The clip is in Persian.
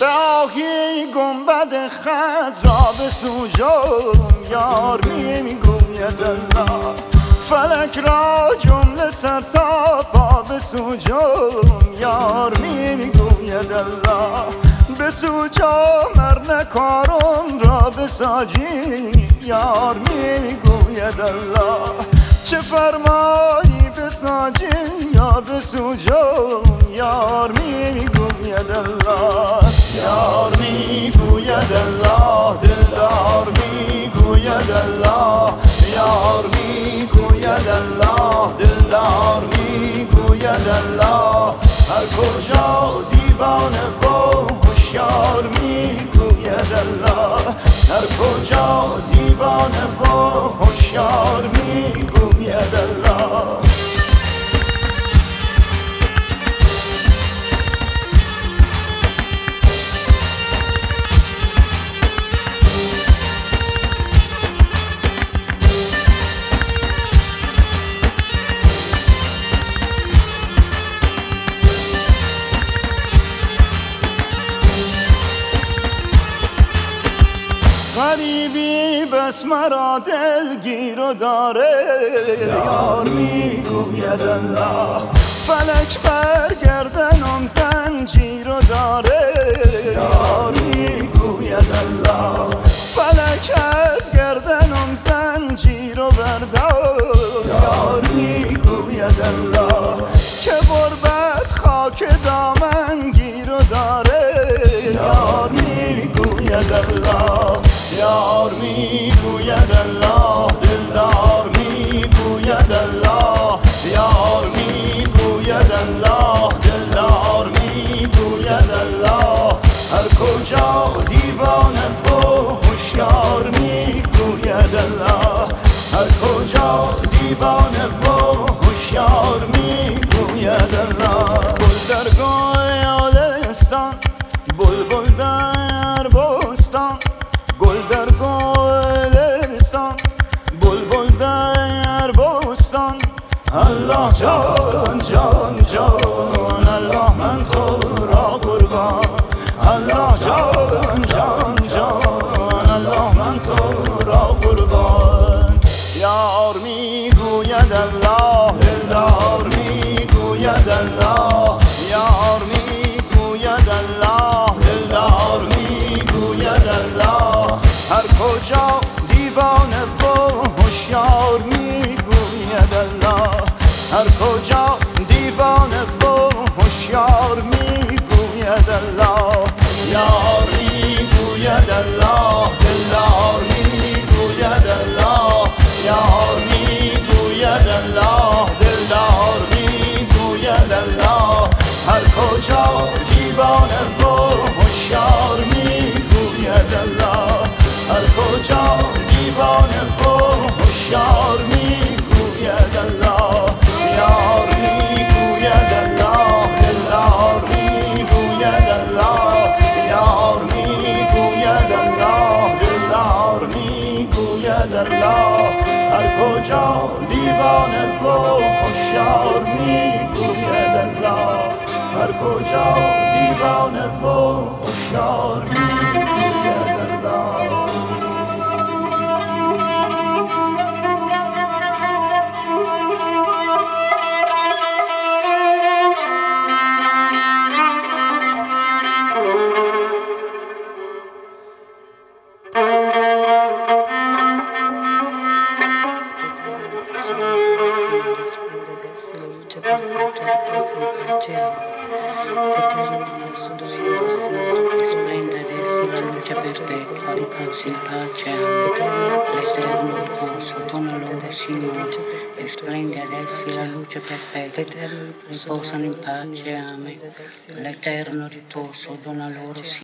راهی گنبد خضرا به سوجم یار میگوید الله. فلک را جمله سر تا پا به سوجم یار میگوید الله. به سوجم نکارم را به ساجی یار میگوید الله. چه فرمایی به ساجی یا به سوجم یار میگوید الله. یار میگوید الله، دلدار میگوید الله. یار میگوید الله، دلدار میگوید الله. هر کجا دیوانه و هوشیار میگوید الله. هر کجا دیوانه و هوشیار میگوید الله. غریبی بس مرا دلگیر و داره یار میگوید الله. فلک بر گردنم زنجیر و داره یار میگوید الله. فلک از گردنم زنجیر و بردار یار میگوید الله. که غربت خاک دامن گیر و داره یار میگوید الله. یار میگوید الله، دلدار میگوید الله. یار میگوید الله، دلدار میگوید الله. هر کجا دیوانه و هوشیار میگوید الله. هر کجا دیوانه و هوشیار میگوید الله. گل در گلستان، بلبل در بستان. گل در گلستان، بلبل در بستان. الله جان جان جان، الله من تو را قربان. الله جان جان جان، الله من تو را قربان. یار میگوید الله، دلدار میگوید الله. یار میگوید الله، دلدار میگوید الله. هر کجا دیوانه و هوشیار میگوید الله. هر کجا دیوانه و هوشیار میگوید الله. یار میگوید الله، دلدار میگوید الله. یار میگوید الله، دلدار میگوید الله. هر کجا دیوانه و هوشیار میگوید الله. هر کجا دیوانه و هوشیار میگوید الله. یار میگوید الله، دلدار میگوید الله. یار میگوید الله، دلدار میگوید الله. هر کجا دیوانه و هوشیار میگوید الله. هر کجا دیوانه و هوشیار میگوید الله. Splenda adesso la luce perpetua, riposi in pace, l'eterno riposo, dona loro Signore, e splende adesso la luce perpetua, riposano in pace, amen. L'eterno riposo, dona loro Signore.